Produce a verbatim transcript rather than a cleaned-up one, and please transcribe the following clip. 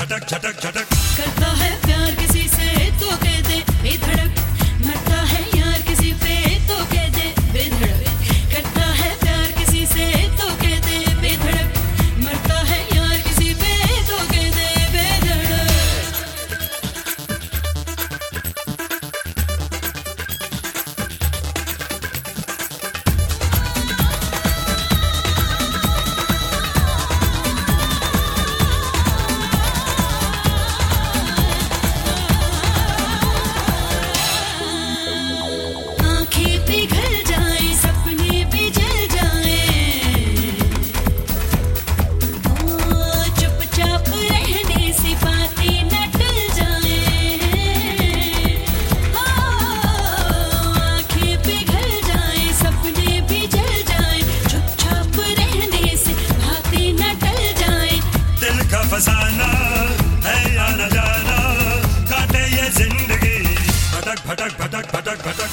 झटक झटक झटक। करता है प्यार किसी से तो कह दे बेधड़क, मरता है यार किसी पे तो कह दे बेधड़क। करता है प्यार किसी से तो कह दे बेधड़क, मरता है यार किसी पे तो कह दे बेधड़क। फसाना है या न जाना, काटे ये जिंदगी भटक भटक भटक भटक भटक।